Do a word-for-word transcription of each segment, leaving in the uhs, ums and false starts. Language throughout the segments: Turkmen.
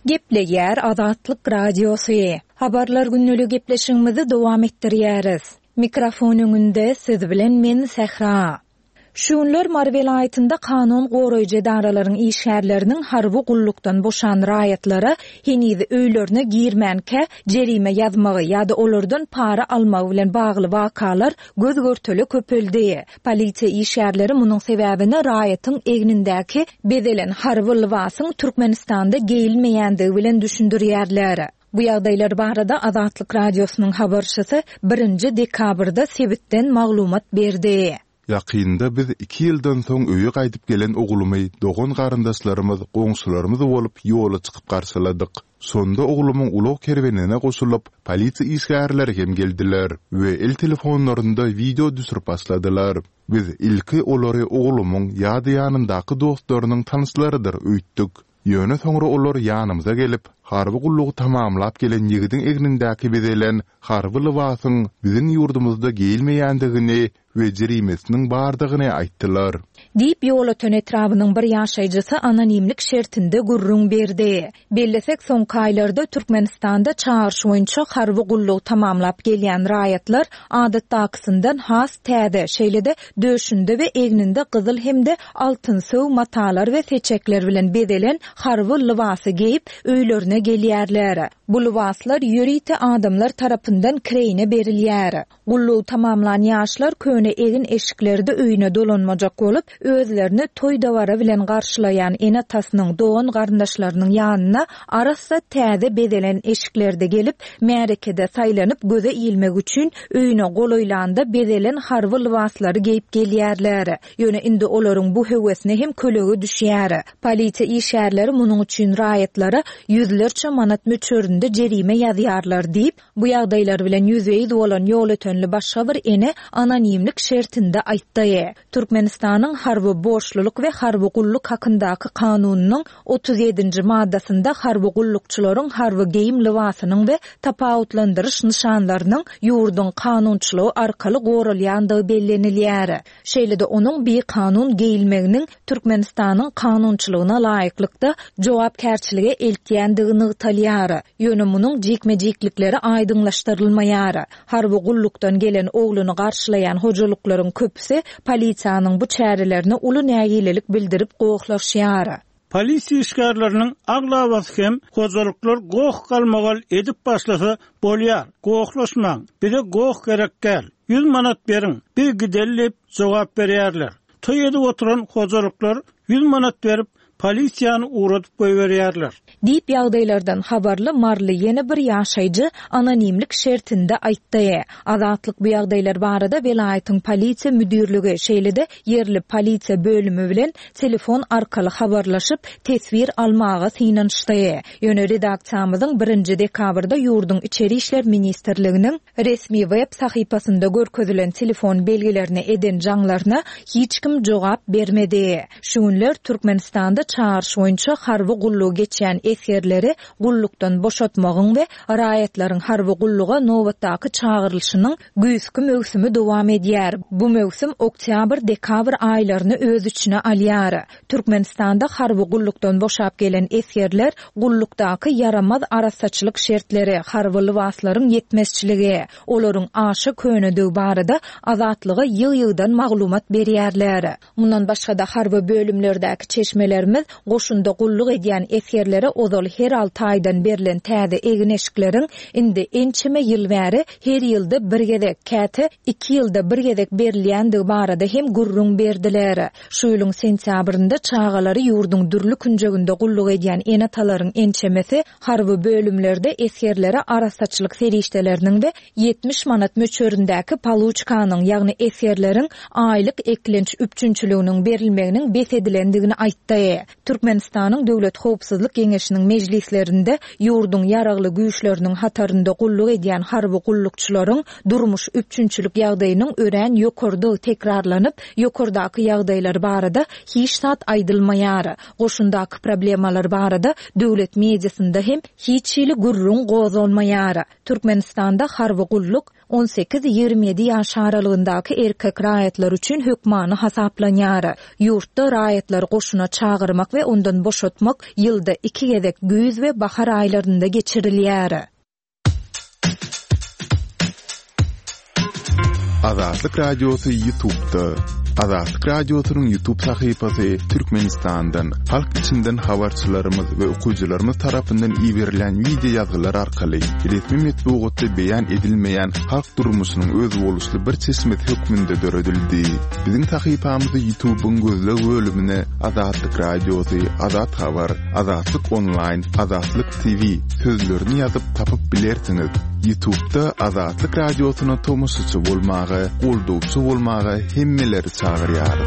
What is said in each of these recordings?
Gepleýär Azatlyk radiosu. Habarlar günnülük gepleşigimizi dowam etdirýäris. Mikrofon öňünde siz bilen men Sehra. Şuňlar Mar welaýatynda kanun goraýjy daralaryň işgärleriniň harby gullukdan boşan raýatlara henizi öýlerine girmänke jerime ýazmagy ýa-da olardan para almagy bilen bagly wakalar göz görteli köpeldi. Polisiýa işgärleri munyň sebäbini raýatyň egnindäki bedelen harby libasyň Türkmenistanda geyilmeýändigi bilen düşündirýärler. Bu ýagdaýlar barada Azatlyk radiosynyň habarçysy birinji dekabrda sebitden maglumat berdi. Ýakynda biz iki ýyldan soň öýe gaýdyp gelen oglumy dogan garyndaşlarymyz, goňşularymyz bolup ýola çykyp garşyladyk. Sonda oglumyň ulak kerwenine goşulyp, polisiýa işgärleri hem geldiler we el telefonlarynda video düşürip başladylar. Biz ilki olary oglumyň ýa-da ýanyndaky dostlarynyň tanyshlarydyr öýtdik. Ýöne soňra olar ýanymyza gelip, harby gullugy tamamlap gelen ýigidiň egnindäki bedelen harby libasyň biziň ýurdumyzda geyilmeýändigini we jerimesiniň bardygyny aýtdylar. Diýip ýola etrabynyň bir ýaşaýjysy anonimlik şertinde gurrun berdi. Bellesek soňky aýlarda Türkmenistanda çağırş boýunça harby gullugy tamamlap gelýän raýatlar adatdakysyndan has täze şeýlede döşünde we egninde gyzyl hemde altyn söw matalar we seçekler bilen bedelen harby libasy giyip öýlerine gelýärler. Bu libaslar ýürite adamlar tarapyndan kireyine berilýär. Gullugy tamamlan ýaşlar köne egin eşiklerinde öýüne dolanmajak bolup özlerini toý dawara bilen garşylayan ene tasynyň dogan garyndaşlarynyň ýanyna arassa täze bedelen eşiklerde gelip märekede saýlanyp göze iýilmek üçin öýüne golaýlanda bedelen harby libaslary giyip gelýärler. Ýöne indi olaryň bu hewesine hem kölegi düşýär. Polisiýa işgärleri munyň üçin raýatlara ýüzlerçe manat möçöründe jerime ýazýarlar diýip bu ýagdaýlar bilen ýüzbeýiz bolan ýol ötenli başga bir ene anonimlik şertinde aýtdy. Türkmenistanyň harby boşluluk we harby gulluk hakyndaky kanunynyň otuz ýedinji maddasynda harby gullukçylaryň harby geyim libasynyň we tapawutlandyryş nişanlarynyň ýurdun kanunçylygy arkaly goralýandygy bellenilýär. Şeýlede onuň bir kanun geyilmeginiň Türkmenistanyň kanunçylygyna laýyklykda jogapkärçiligi eltýändigini talýar. Ýöne munyň jekmejeklikleri aýdyňlaşdyrylmaýar. Harby gullukdan gelen ogluny garşylayan hojalyklaryň köpüsi polisiýanyň bu çärelerini uly nägililik bildirip gowuklaşýar. Polisiýa işgärleriniň aglabasy hem hojoluklar gowuk galmagal edip başlasa bolýar. Gowuklaşmaň, bize gowuk gerek gel. yüz manat beriň, bir gidellip jogap berýärler. Toý edip oturan hojoluklar yüz manat berip polisiýany uğradyp goýberýärler. Diýip ýagdaýlardan habarly marly ýene bir ýaşaýjy anonimlik şertinde aýtdy. Azatlyk bu ýagdaýlar barada welaýatyň polisiýa müdürligi şeýlede ýerli polisiýa bölümi bilen telefon arkaly habarlaşyp tesbir almaga synanyşdy. Ýöne redaksiýamyzyň birinji dekabrda ýurdun içeri işler ministrliginiň resmi web sahypasynda görkezilen telefon belgilerini eden jaňlaryna hiç kim jogap bermedi. Şuňlar Türkmenistanda çağırş boýunça harby gullugy geçýän esgerleri gullukdan boşatmagyň we raýatlaryň harby gulluga nowatdaky çağırylşynyň güýsky möwsümi dowam edýär. Bu möwsüm oktyabr-dekabr aýlaryny öz içine alýar. Türkmenistanda harby gullukdan boşap gelen esgerler gullukdaky yaramaz arasaçylyk şertleri, harby libaslaryň ýetmezçiligi, olaryň aşy könedigi barada azatlygy ýyl-ýyldan maglumat berýärler. Mundan başga da harby bölümlerdäki çeşmelerimiz goşunda gulluk edýän esgerlere ozal her alty aýdan berilen täze egin eşikleriň indi ençeme ýyl bäri her ýylda bir gezek, käte iki ýylda bir gezek berilýändigi barada hem gurrun berdiler. Şu ýylyň sentýabrynda çağalary ýurdun dürli künjeginde gulluk edýän enatalaryň ençemesi harby bölümlerde esgerlere arasaçylyk serişdeleriniň we ýetmiş manat möçöründäki paluçkanyň ýagny esgerleriň aýlyk eklenç üpçünçüliginiň berilmeginiň besedilendigini aýtdy. Türkmenistanyň Döwlet Howpsuzlyk Geňeşiniň mejlislerinde ýurdun ýaragly güýçleriniň hatarynda gulluk edýän harby gullukçylaryň durmuş üpçünçülük ýagdaýynyň ören ýokurdy tekrarlanyp, ýokurdaky ýagdaýlar barada hiç zat aýdylmaýar. Goşundaky problemalar barada döwlet mediasynda hem hiç ýyly gurrun gozulmaýar. Türkmenistanda harby gulluk on sekiz ýygrimi ýedi ýaş aralygyndaky erkek raýatlar üçin hökmany hasaplanýar. Ýurtda raýatlar goşuna çağırmak we ondan boşatmak ýylda iki gezek güýz we bahar aýlarynda geçirilýär. Azatlyk radiosu YouTube'da. Azatlyk radiosynyň YouTube sahypasy Türkmenistandan, halk içinden habarçylarymyz we okuwçylarymyz tarapyndan ýiberilen video ýazgylar arkaly resmi metbuatda beýan edilmeýän halk durmuşynyň öz boluşly bir çeşmet hökmünde döredildi. Biziň sahypamyzy YouTube'un gözleg bölümine Azatlyk radiosu, Azat habar, Azatlyk online, Azatlyk T V sözlerini ýazyp tapyp bilersiňiz. YouTube'da Azatlyk radiosyna tomusçy bolmagy, goldowçy bolmagy hemmeleri çağırýar.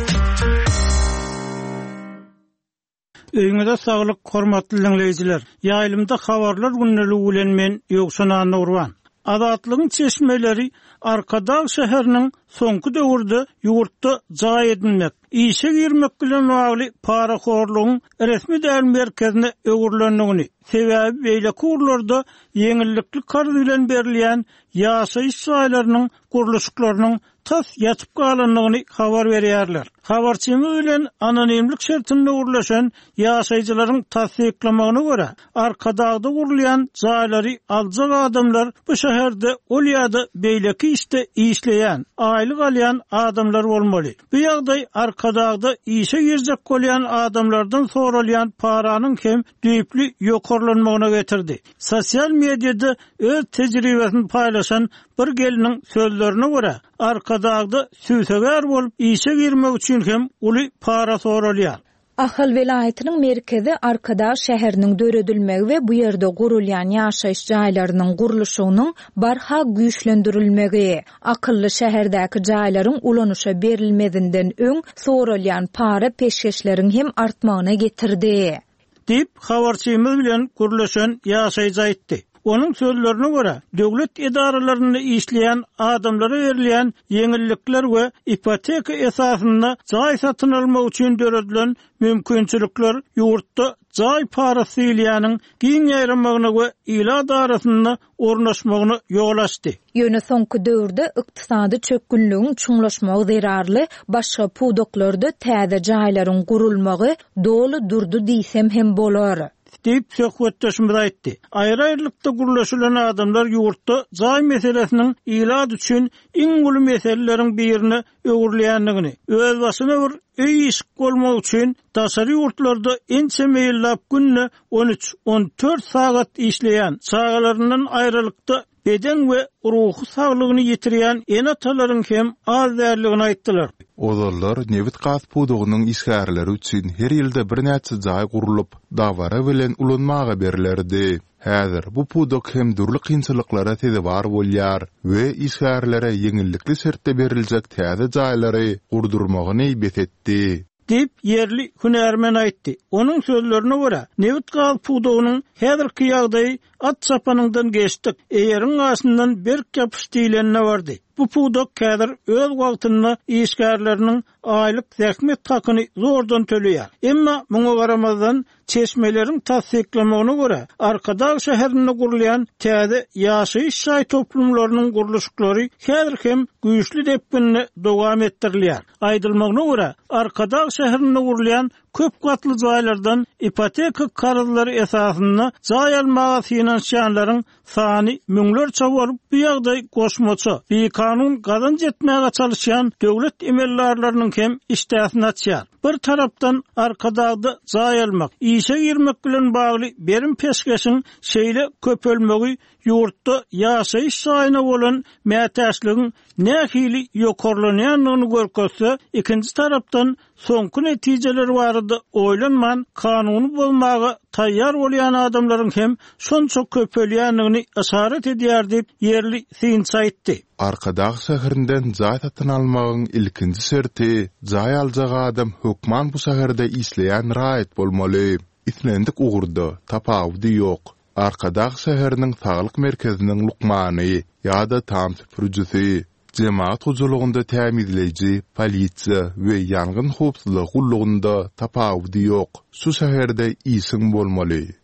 Öňüňizde saglyk, hormatly dinleýijiler. Ýaýlymda habarlar günneligi bilen men Ýoksan Nurwan. Azatlygyň çeşmeleri Arkadağ şäheriniň soňky döwürde ýurtda jaý edilmek, işe girmek bilen bagly paraxorlugyň resmi däl merkezine öwürlendigini, sebäbi beýle kurlarda ýeňillikli karz bilen berilýän ýaşaýyş saýlarynyň guruluşlarynyň tas ýatyp galandygyny habar berýärler. Habarçymyz bilen anonimlik şertinde urlaşan ýaşaýjylaryň tasdiklamagyna görä, Arkadağda gurulýan jaýlary aljak adamlar bu şäherde ol ýa-da beýleki işte işleýän, aýlyk alýan adamlar bolmaly. Bu ýagdaý Arkadağda işe girjek bolýan adamlardan soralýan paranyň hem düýpli ýokarlanmagyna getirdi. Sosial mediada öz tejribesini paýlaşan bir geliniň sözlerine görä, Arkadağda süýseger bolup işe girmek üçin hem uly para soralýar. Ahal velaýatynyň merkezi Arkadağ şäheriniň döredilmegi we bu ýerde gurulýan ýaşaýyş jaýlarynyň guruluşynyň barha güýçlendirilmegi, akylly şäherdäki jaýlaryň ulanuşa berilmedinden öň soralýan para peşkeşleriň hem artmagyna getirdi. Dip habarçymyz bilen guruluşan ýaşaýjy aýtdy. Onun sözlerine göre devlet idaralarında işleyen adamlara verilen yenilikler ve ipoteka esasında jay satın almak için döredilen mümkünçülükler yurtta jay parası ýanyň giň ýaýranmagyna we ila darasynda ornaşmagyna ýol açdy. Ýöne soňky döwürde ykdysady çökgünlügiň çuňlaşmagy zerarly başga pudoklarda täze jaýlaryň gurulmagy dolu durdu diýsem hem bolar. Deyip söhbetleşmede aýtdy. Aýry-aýrylykda guruluşylan adamlar ýurtda jaý meselesiniň ilad üçin iň uly meseleleriň birini öwürleýändigini, öz başyna bir öý iş bolmak üçin daşary ýurtlarda ençe meýillap günne on üç on dört sagat işleýän, çağlaryndan aýrylykda beden we ruhy saglygyny ýitirýän enatalaryň hem az därligini aýtdylar. Ozallar Nevit Gaz pudugynyň işgärleri üçin her ýylda bir näçe jaý gurulyp, dawara bilen ulanmaga berilerdi. Häzir bu pudok hem durly kynçylyklara tezebar bolýar we işgärlere ýeňillikli şertde beriljek täze jaýlary gurdurmagyny betetdi. Dip yerli hünärmen aýtdy. Onun sözlerine görä, Nevit Gaz pudugynyň häzirki ýagdaýy at çapanyňdan geçdik. Eýeriň aşyndan bir kapyş diýlenne bardy. Bu pudok kädir öz wagtynda işgärleriniň aýlyk zähmet hakyny zordan töleýär. Emma muňa garamazdan çeşmeleriň tasdiklamagyna görä, Arkadağ şäherinde gurulýan täze ýaşaýyş şaý toplumlarynyň guruluşlary häzir hem güýçli depini dowam etdirilýär. Aýdylmagyna görä, Arkadağ şäherinde gurulýan köp gatly jaýlardan ipoteka karzlary esasynda jaý almaga finansiýanlaryň sany müňler çabolup bu ýagdaý goşmaça, bir kanun gazanç etmäge çalışýan döwlet emellarlarynyň hem iştäsini açýar. Bir tarapdan Arkadağda jaý almak, işe girmek bilen bagly berim peşkeşiň şeýle köpölmegi ýurtda ýaşaýyş saýyna bolan mätäçligiň nähili ýokarlanýanlygyny görkezse, ikinji tarapdan soňky netijeleri barada oýlanman kanuny bolmagy taýýar bolýan adamlaryň hem şonça köpölýänligini asaret edýär diýip yerli synç aýtdy. Arkadağ şäherinden jaý satyn almagyň ilkinji şerti, jaý aljak adam hökman bu şäherde işleýän raýat bolmaly. Islendik ugurda tapawdy ýok. Arkadağ şäheriniň saglyk merkeziniň lukmany ýa-da tam süpürjüsi, cemaat huzurlugunda tämizleýiji, polisiýa we ýangyn howpsuzlygy gullugunda tapawdy ýok. Şu şäherde işiň bolmaly.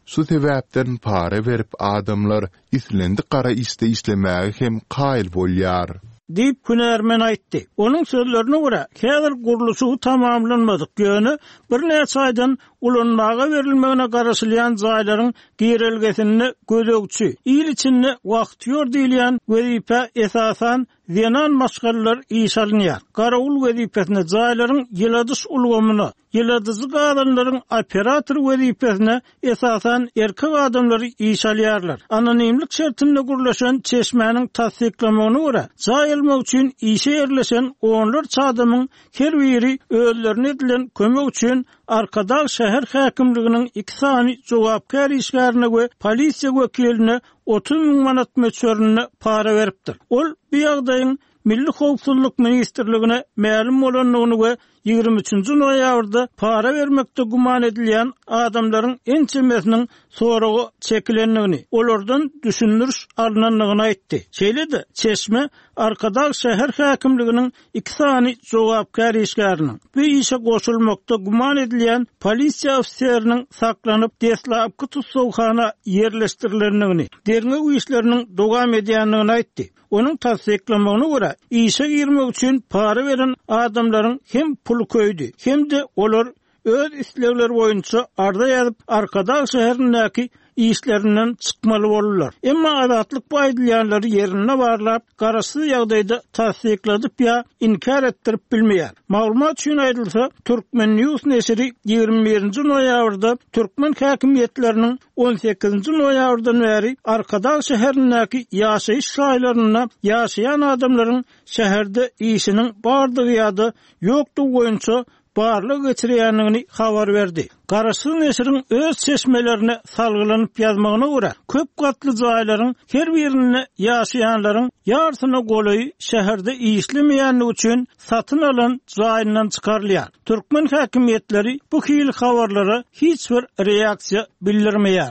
Şu sebäpden para berip adamlar islendi qara iste islemäge hem qaýıl bolýar. Deyip Hünermen aýtdy. Onun sözlerine göre häzir guruluşy tamamlanmadyk ýöne bir näçe aýdan ulanmaga berilmegine garaşylýan jaýlaryň giýrelgesini gözegçi, ýyl içinde wagt ýor diýilýän wezipe esasan Zenan maşgallar işalynýar. Garawul wezipesine jaýlaryň ýyladys ulgamyna, ýyladyzy gadanlaryň operator wezipesine esasan erkek adamlary işalýarlar. Anonimlik şertinde gurulşan çeşmäniň tasdiklamagyna görä, jaýylmak üçin işe ýerleşen onlarça adamyň her biri özlerine edilen kömek üçin Arkadaş şäher häkimliginiň iki sany jogapkar işgärine we polisiýa wekiline otuz ming manat meçörüne para beripdir. Ol bu ýagdaýyň Milli Howpsuzlyk Ministrligine ma'lum bolanlygyny we ýygrimi üçinji noýabrda para bermekde guman edilýän adamlaryň ençemesiniň soragy çekilenligini, olardan düşündürüş alınanlygyny aýtdy. Şeýle-de Çeşme Arkadaş şäher häkimliginiň iki sany jogapkar işgäriniň bu işe goşulmakda guman edilýän polisiýa ofiseriniň saklanyp deslapky tutsawhana ýerleşdirilenligini, derňe bu işleriniň dowam edýänligini aýtdy. Onun tasdiklamagyna görä, işe girmek üçin para beren adamlaryň hem pul köýdi, hem de olar öz islegleri boýunça arda ýazyp Arkadaş şäherindäki işlerinden çykmaly bolurlar. Emma azatlyk bu aýdylýanlary ýerine barlap, garaşy ýagdaýda tasdikladyp ýa inkar etdirip bilmeýär. Maglumat üçin aýdylsa, Türkmen News neşri ýygrimi birinji noýabrda Türkmen häkimiýetleriniň on sekizinji noýabrdan bäri Arkadaş şäherindäki ýaşaýyş şaýlaryna ýaşaýan adamlaryň şäherde işiniň bardygy ýa-da ýokdugy boýunça barlyk geçirýänligini habar berdi. Garaşy neşriň öz çeşmelerine salgylanyp ýazmagyna görä, köp gatly jaýlaryň her birine ýaşaýanlaryň ýarsyna golaý şäherde işlemeýänligi üçin satyn alan jaýyndan çykarylýar. Türkmen häkimiýetleri bu hil habarlara hiç bir reaksiýa bildirmeýär.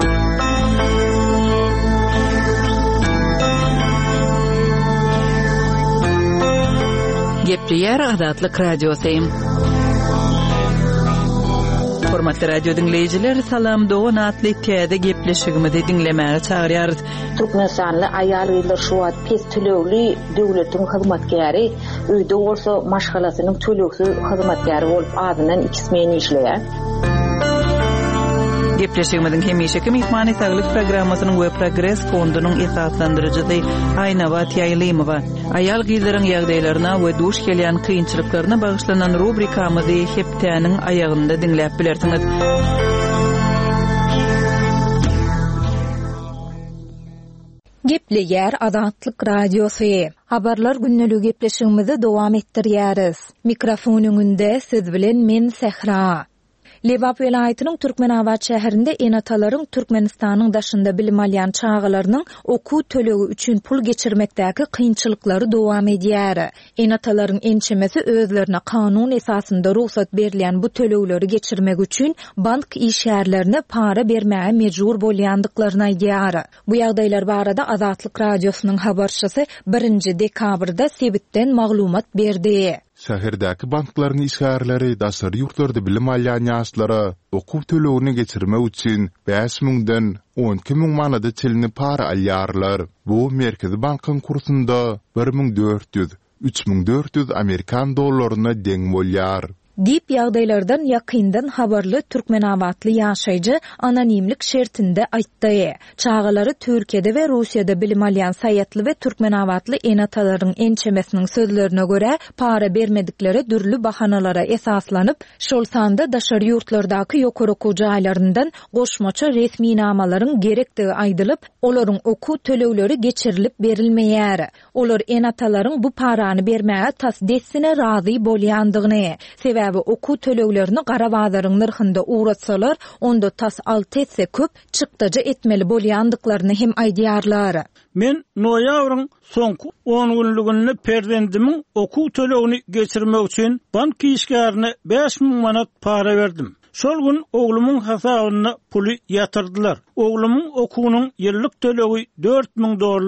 Gepleýär Azatlyk Radiosyň. Hormatly radio dinleyijiler, salam dogan atly täze gepleşigimizi dinlemäge çagyrýarys. Türkmenistanly aýal ýylar şu wagt pes tölegli döwletiň hyzmatkäri, öýde bolsa maşgalasynyň tölegsiz hyzmatkäri bolup adynan ikismeni işleýär. Gepleşigimizin hemişeki mehmany saglyk programmasynyň we Progress fondunyň esaslandyrjysy Aýnabat Ýaýlymowa aýal gyzlaryň ýagdaýlaryna we duş gelýän kynçylyklaryna bagyşlanan rubrikamyzy hepdäniň aýagynda dinläp bilersiňiz. Gepleýär Azatlyk Radiosy. Habarlar günneligi gepleşigimizi dowam etdirýäris. Mikrofonyň önünde siz bilen men Sehra. Lebap welaýatynyň Türkmenabad şäherinde enatalaryň Türkmenistanyň daşynda bilim alýan çağalarynyň oku tölegi üçin pul geçirmekdäki kynçylyklary dowam edýär. Enatalaryň ençemesi özlerine kanun esasynda ruhsat berilýän bu tölegleri geçirmek üçin bank işgärlerine para bermäge mejbur bolýandyklaryny aýdýar. Bu ýagdaýlar barada Azatlyk Radiosynyň habarçysy birinji dekabrda sebitden maglumat berdi. Şäherdäki banklaryň işgärleri daşary ýurtlarda bilim alýan ýaşlara okuw tölegini geçirmek üçin beş mingden on iki ming manada çelinip para alýarlar. Bu Merkezi Bankyň kursunda bir ming dört yüz üç ming dört yüz Amerikan dollaryna deň bolýar. Dip ýagdaýlardan ýakyndan habarly Türkmenabadly ýaşaýjy anonimlik şertinde aýtdy. Çağalary Türkiýede we Russiýada bilim alýan Saýatly we Türkmenabadly enatalaryň ençemesiniň sözlerine görä para bermedikleri dürli bahanalara esaslanyp, şol sanda daşary ýurtlardaky ýokary okuw jaýlaryndan goşmaça resmi namalaryň gerekdigi aýdylyp, olaryň okuw tölegleri geçirilip berilmeýär. Olar enatalaryň bu parany bermäge tasdissine razy bolýandygyny, sebäbi okuw töleglerini gara bazarın narhynda uğratsalar, onda tas altı etse köp çykdaja etmeli bolýandyklaryny hem aýdýarlar. Men noýabryň soňky on günlügini perzendimiň okuw tölegini geçirmek üçin bank işgärine beş ming manat para berdim. Şol gün oglumyň hasabyna puly ýatyrdylar. Oglumyň okuwynyň ýyllyk tölegi dört ming dollar.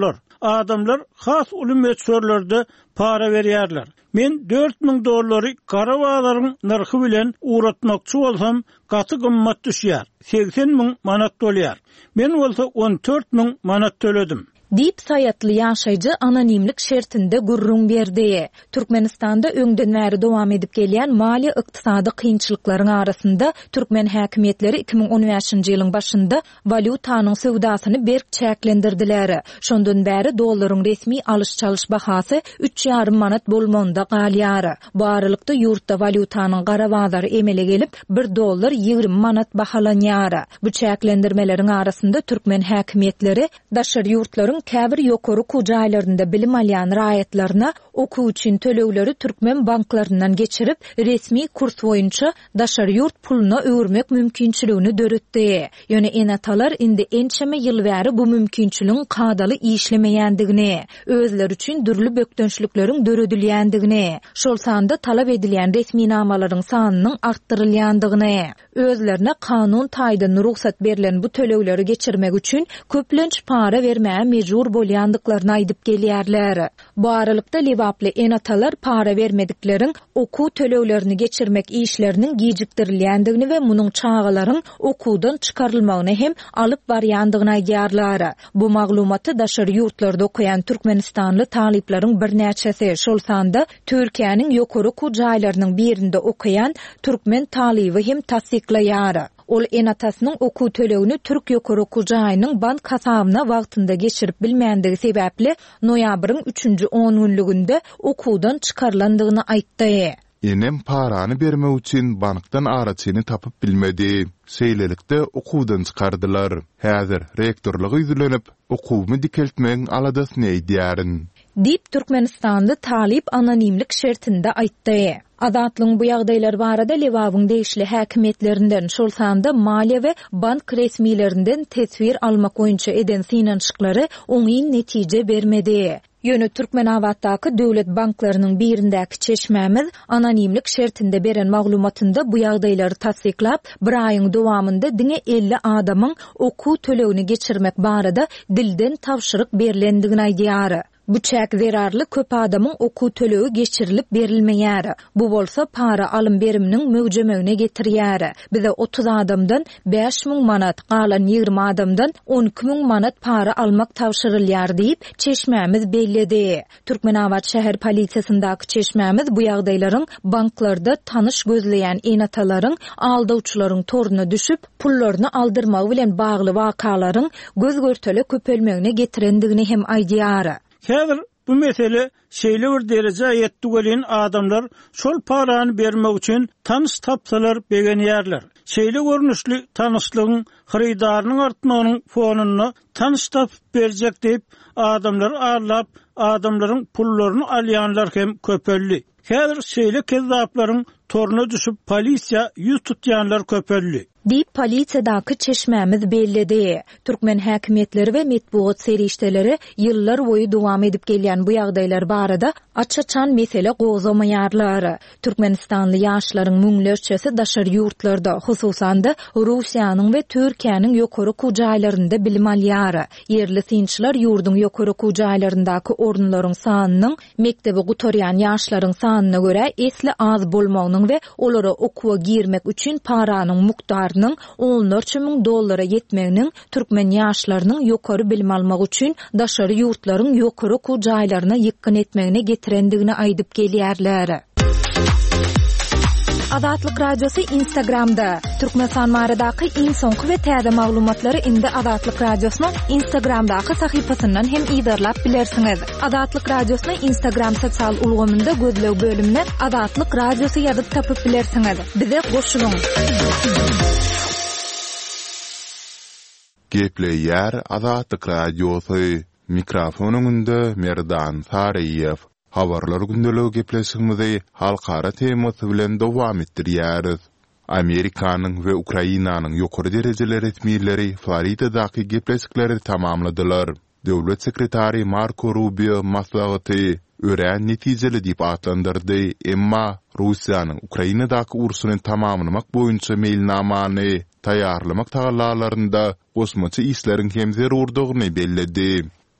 adamlar has ulumetsörlerde para berýärler. Men dört min dollary garawalaryň narxy bilen uğratmakçy bolsam, gaty gymmat düşýär. seksen min manat bolýar. Men bolsa on dört min manat töledim. Dip sayatlı yaşayıcı anonimlik şertinde gurrun berdi. Türkmenistanda öňden bäri dowam edip gelýän mali ykdysady kynçylyklaryň arasynda Türkmen häkimetleri iki bin on beşinji ýylyň başynda valutanyň sowdasyny berk çäklendirdiler. Şondan bäri dollaryň resmi alış-çalış bahasy üç ýarym manat bolmanda galýar. Bu aralykda ýurtda valutanyň garawazary emele gelip bir dollar ýigrim manat bahalanýar. Bu çäklendirmeleriň arasynda Türkmen häkimetleri daşary ýurtlaryň käbir ýokary kujaýlarynda bilim alýan raýatlaryna okuw üçin tölegleri Türkmen banklarynyň geçirip resmi kurs boýunça daşary ýurt puluna öwürmek mümkinçiligini döretdi. Ýöne enatalar indi ençeme ýyl bäri bu mümkinçiligiň kadaly işlemeýändigini, özleri üçin dürli bökdönçlikleriň döredilýändigini, şol sanda talap edilýän resmi namalaryň sanynyň arttyrylýandygyny, özlerine kanun taýdan ruhsat berilen bu tölegleri geçirmek üçin köplenç para bermäge mejbur bolýandyklaryny aýdyp gelýärler. Bu aralykda lewaply enatalar para bermedikleriň okuw töleglerini geçirmek işleriniň gijikdirilýändigini we munyň çağalaryň okuwdan çykarylmagyny hem alyp barýandygyny aýdýarlar. Bu maglumaty daşary ýurtlarda okuyan Türkmenistanly talyplaryň bir näçesi, şol sanda Türkiýanyň ýokary kujaýlarynyň birinde okuyan türkmen talyby hem tasdiklaýar. Ol enatasynyň okuw tölegini Türk ýokary kujaýynyň bank hasabyna wagtynda geçirip bilmäändigi sebäpli noýabryň üçünji on günlüginde okuwdan çykarlandygyny aýtdy. Enem parany bermek üçin bankdan araçyny tapyp bilmedi. Seýlelikde okuwdan çykardylar. Häzir rektorlygy üzülenip okuwmy dikeltmegiň aladasyny aýdýarin. Dip Türkmenistanly talip anonimlik şertinde aýtdy. Adatlyň bu ýagdaýlar barada lewabyň değişli häkimetlerinden şol sanda maliýe we bank resmiýlerinden tesvir almak boýunça eden synançyklary oňy netije bermedi. Ýöne Türkmenawatdaky döwlet banklarynyň birindäki çeşmämiz anonimlik şertinde beren maglumatynda bu ýagdaýlary tasdiklap, bir aýyň dowamında diňe elli adamyň okuw tölegini geçirmek barada dilden tawşyryk berilendigini aýdýar. Bu çäk zerarly köp adamyň okuw tölegi geçirilip berilmeýär. Bu bolsa para alym beriminiň möwjemegine getirýär. Bize otuz adamdan beş min manat, galan ýigri adamdan on iki min manat para almak tawşyrylýar diýip çeşmämiz belledi. Türkmenawat şäher polisiýasyndaky çeşmämiz bu ýagdaýlaryň banklarda tanış gözleýän enatalaryň aldawçylaryň toruna düşüp pullaryny aldyrmak bilen bagly wakalaryň göz görtele köpelmegine getirendigini hem aýdýar. Häzir bu mesele şeýle bir derejä ýetdi gelen adamlar şol parany bermek üçin tanış tapsalar begenýärler. Şeýle görnüşli tanışlygyň hyrydarynyň artynda onuň fonuny tanış tapyp berjek diýip adamlar arlap adamlaryň pullaryny alýanlar hem köpelli. Häzir şeýle kezzaplaryň toruna düşüp polisiýa ýüz tutýanlar köpelli. Dip polisiýadaky çeşmämiz belledi. Türkmen häkimetleri we metbuat serişdeleri ýyllar boýu dowam edip gelýän bu ýagdaýlar barada açaçan mesele gozamaýarlar. Türkmenistanly ýaşlaryň müňlerçesi daşary ýurtlarda, hususan da Russiýanyň we Türkiýanyň ýokary kujaýlarynda bilim alýar. Yerli synçylar ýurdun ýokary kujaýlaryndaky orunlaryň sanynyň mektebi gutarýan ýaşlaryň sanyna görä esli az bolmagynyň we olara okuwa girmek üçin paranyň mukdary on dört min dollara yetmeginiň türkmen ýaşlarynyň ýokary bilim almak üçin daşary ýurtlaryň ýokary kujaýlaryna ýykyn etmegine getirendigini aýdyp gelýärler. Adatlyk radiosu Instagramda. Türkmenistan maradaky iň soňky we täze maglumatlary indi Adatlyk radiosynyň Instagramdaky sahypasyndan hem ýydarlap bilersiňiz. Adatlyk radiosynyň Instagram sosial ulgamynda gözlew bölümine Adatlyk radiosu ýazyp tapyp bilersiňiz. Bize goşulyň. Gepleýär Adatlyk radiosu. Mikrofonuňda Merdan Sariýew. Habarlar gündeligi gepleşigimizi halkara temasy bilen dowam etdirýäris. Amerikanyň we Ukrainanyň ýokary derejeli resmiýetleri Floridadaky gepleşikleri tamamladylar. Döwlet sekretary Marco Rubio maslahaty örän netijeli diýip atlandyrdy, emma Russiýanyň Ukrainadaky urusyny tamamlamak boýunça mailnamany taýýarlamak tagalarynda gosmaçy işleriň hem zerurdygyny belledi.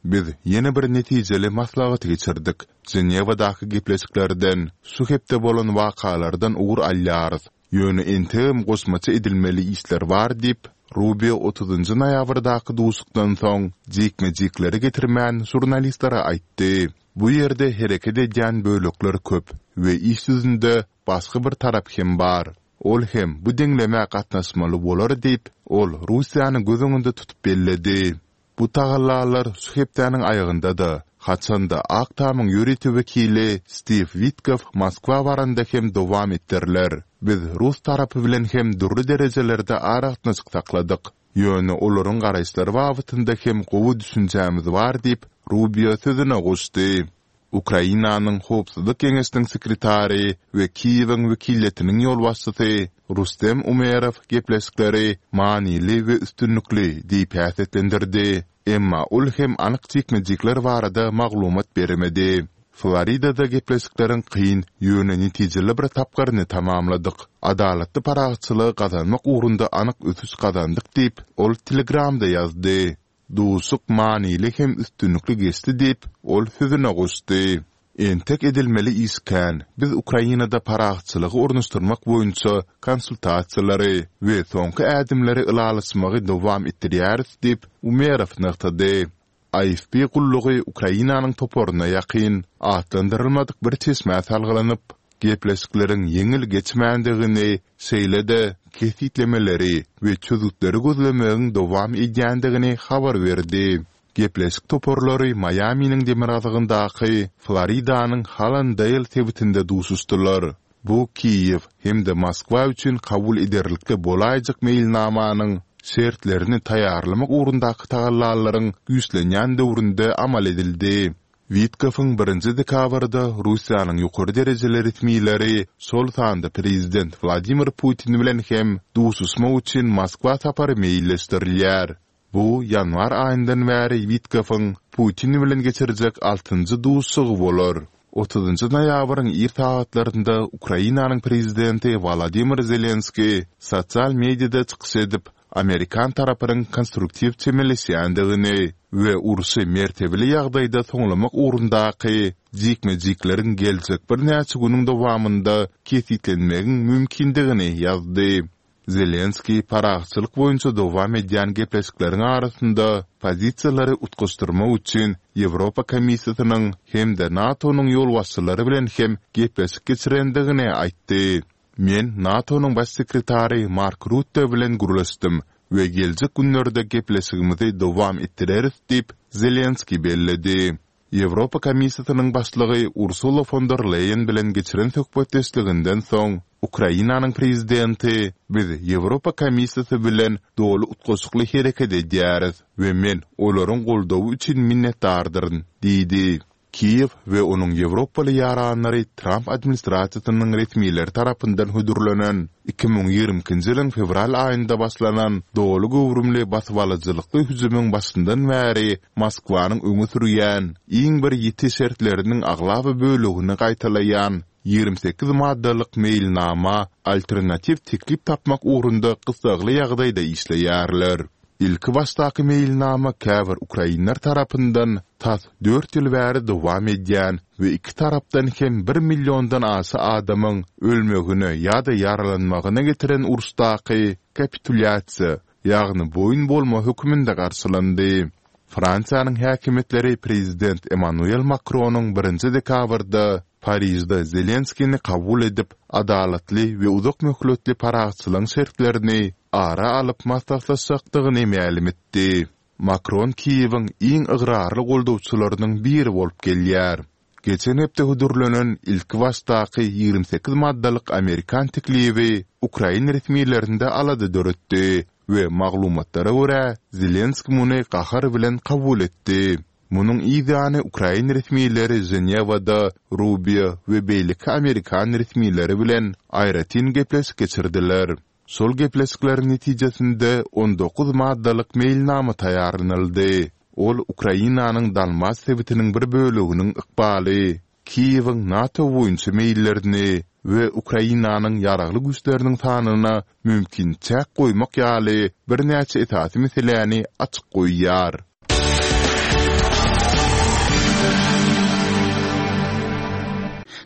Biz yeni bir netijeli maslahat geçirdik. Cenevadaki gepleşiklerden, şu hepde bolan wakalardan ugur alýarys. Ýöne entegim gosmaça edilmeli işler var dip, Rubio otuzuncu noýabrdaky duşukdan soň jekme-jekleri getirmän jurnalistlere aýtdy. Bu ýerde hereket edýän bölükler köp we iş yüzünde başga bir tarap hem bar. Ol hem bu deňleme gatnaşmaly bolar dip, ol Russiýany gözüňde tutup belledi. Bu tagallar Suheptäniň aýagynda-da. Haçanda Aktamyň ýöretip wekili Steve Witkoff Moskwa baranda hem dowam etdirler. Biz Rus tarapy bilen hem durry derejelerde aratnaşyk takladyk. Ýöne olaryň garaýşlary wagtynda hem gowy düşünjämiz bar dip Rubio sözüne goşdy. Ukrainanyň Howpsuzlyk Keňeşiniň sekretary we Kiýewiň wekilletiniň ýolbaşçysy Rustem Umerov gepleşikleri manily we üstünlükli diýip häsiýetlendirdi. Emma ol hem anyk çekmejikler barada maglumat bermedi. Floridada gepleşikleriň kıyın ýöne netijeli bir tapgaryny tamamladyk. Adalatly paragatçylygy gazanmak ugrunda anyk ötüş gazandyk diýip ol Telegramda ýazdy. Duşuk manily hem üstünlükli geçdi diýip ol sözüne goşdy. Entek edilmeli iskan, biz Ukrainada paragatçylygy ornaşdyrmak boýunça konsultasiýalary we soňky ädimleri ılalysmagy dowam etdirýäris diýip Umerov nykdy. A F P gullugy Ukrainanyň toporuna ýakyn atlandyrylmadyk bir çeşme salgylanyp, gepleşikleriň yeňil geçmändigini seýlede, kesitlemeleri we çözükleri gözlemegiň dowam edýändigini habar berdi. Gepleşik toporlary Miami'niň demirazygyndaky Floridanyň Hallandale tebitinde duşuşdylar. Bu Kiýew hemde Moskwa üçin kabul ederlikde bolaýjak mailnamanyň şertlerini taýarlamak ugrundaky tagallalaryň güýçlenýän döwründe amal edildi. Witkoff'un birinci dekabrda Russiýanyň ýokary derejeler etmiýleri sol sanda prezident Vladimir Putin bilen hem duşuşma üçin Moskwa tapary meýilleşdirilýär. Bu yanvar aýyndan bäri Witkoff'un Putin bilen geçirijek altynjy duşugy bolar. otuzuncu noýabryň irtaatlarynda Ukrainanyň prezidenti Volodymyr Zelenski sosial mediada çykyş edip Amerikan tarapynyň konstruktiw çemeleşýändigini we urusy mertebeli ýagdaýda soňlamak ugrundaky jekme-jekleriň geljek bir näçe günüň dowamında kesitlenmegiň mümkindigini ýazdy. Zelenski paragatçylyk boýunça dowam edýän gepleşikleriň arasynda pozisiýalary utgaşdyrma üçin Ýewropa Komissiýasynyň hemde NATO'nyň ýolbaşçylary bilen hem gepleşik geçirendigini aýtdy. Men NATO'nyň baş sekretary Mark Rutte bilen guruluşdym we geljek günlerde gepleşigimizi dowam etdireris diýip Zelenski belledi. Ýewropa Komissiýasynyň başlygy Ursula von der Leyen bilen geçiren söhbetleşiginden soň Ukrainanyň prezidenti biz Ýewropa Komissiýasy bilen dolu utgaşykly hereket edýäris we men olaryň goldawy üçin minnetdardyryn diýdi. Kiýew we onuň Ýewropaly ýaranlary Trump administrasiýasynyň resmiýetleri tarapyndan hödürlenen iki bin ýigrimkinji ýylyň fevral aýynda başlanan dolu gowrumly baswalyjylykly hüjümüň başyndan bäri Moskwanyň öňe sürýän iň bir ýeti şertleriniň aglaby bölegini gaýtalaýan ýigrimmi sekiz maddalyk mailnama alternativ teklip tapmak ugrunda kysagly ýagdaýda işleýärler. İlki başdaky mailnama käbir Ukrainler tarapyndan tas dört ýyl bäri dowam edýän we iki tarapdan hem bir milliondan asy adamyň ölmegine ýa-da yaralanmagyna getiren urusdaky kapitulýasiýa, ýagny boýun bolma hökmünde garşylandy. Fransiýanyň häkimetleri prezident Emmanuel Macronyň birinci dekabrda Paris'de Zelenski'ni kabul edip adalatly we uzak möhletli paragatçylyň şertlerini ara alıp maslahatlaşacakdygyny ma'lum etdi. Macron Kiýewiň iň ıgrarly goldawçylarynyň biri bolup gelýär. Geçen hepde hödürlenen ilki başdaky ýigrimmi sekiz maddalyk Amerikan teklibi Ukraina resmiýetlerinde alady döretdi we maglumatlara görä Zelenski muny gahar bilen kabul etdi. Munun ýa-da Ukraina resmiýetleri Cenevada Rubio we beýleki Amerikan resmiýetleri bilen aýratyn gepleşik geçirdiler. Sol gepleşikler netijesinde on dokuz maddalyk mailnama taýarlanyldy. Ol Ukrainanyň dalmas sebitiniň bir böleginiň ykbaly, Kiýewiň NATO boýunça maillerini we Ukrainanyň ýaragly güýçleriniň sanyna mümkin çäk goýmak ýaly bir näçe etaty meselelerini açyk goýýar.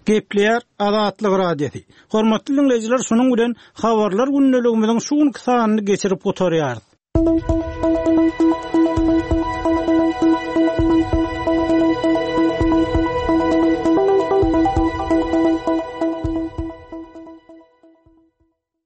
Gepleýär Azatlyk radiosi. Hormatly dinleýijiler, şunuň bilen habarlar günneligimiziň şuň kysanyny geçirip oturýar.